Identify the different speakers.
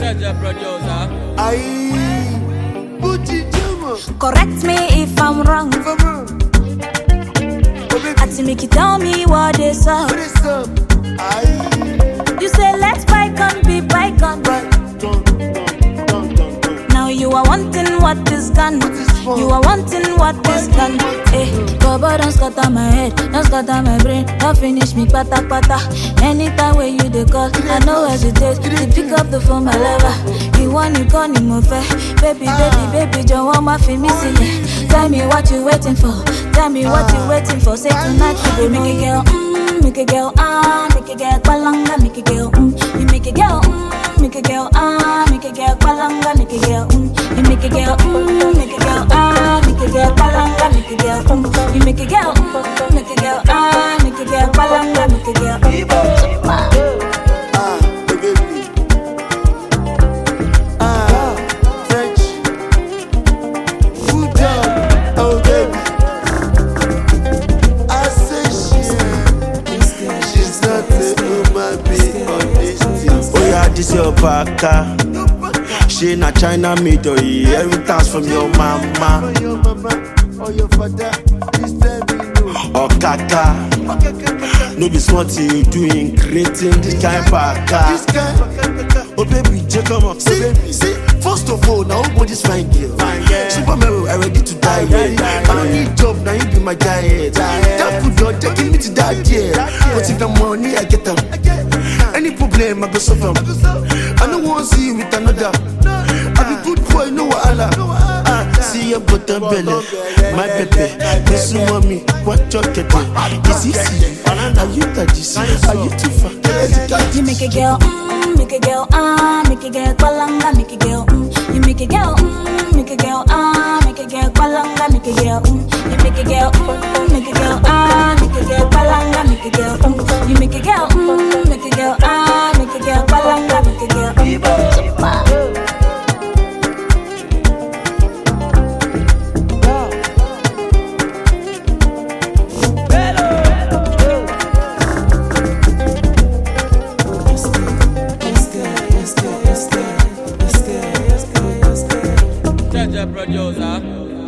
Speaker 1: Jaja producer.
Speaker 2: Correct me if I'm wrong. I to make you tell me what is up. You say let's bygone be bygone. Now you are wanting what is gone. You are wanting what is gone. Baba don't scatter my head, don't scatter my brain, don't finish me pata pata. Anytime when you dey call, I know hesitate to pick up the phone, my lover. You want you call me more fair. Baby, don't want my missing it. Tell me what you waiting for. Tell me what you waiting for. Say tonight you go make a girl, make a girl, make a girl, palanga, make a girl, you make a girl, make a girl, make a girl, palanga, make a girl, you make a girl, make a girl, make a girl, palanga, make a girl, you make a girl, make a girl, make a girl, palanga, make a girl.
Speaker 3: French, good job, oh baby. I say she's not the human being on this thing.
Speaker 4: Oh yeah, this your baka. She na China made or inheritance from your mama.
Speaker 3: Oh your mama, oh your father, please tell me no.
Speaker 4: Or kaka. No be smart you doing creating this kind of baka.
Speaker 3: This guy,
Speaker 4: Oh baby, come on.
Speaker 3: see, first of all, now nobody's fine girl. Superman, I ready to die. I don't need job, now you be my diet. That food you're taking me to that, yeah. But if the money I get them, any problem I go solve them. I don't want to see you with another. I be good boy, no wahala. See your butter belly, my baby. This mommy, what your kettle? Is easy. Are you that this? Are you too far?
Speaker 2: You make a girl, make a girl, make a girl, palanga, make a girl, you make a girl, make a girl, make a girl, palanga, make a girl, you make a girl, make a girl, make a girl, palanga, make a girl, you make a girl, make a girl, make a girl, palanga, make a girl.
Speaker 1: Jaja producer.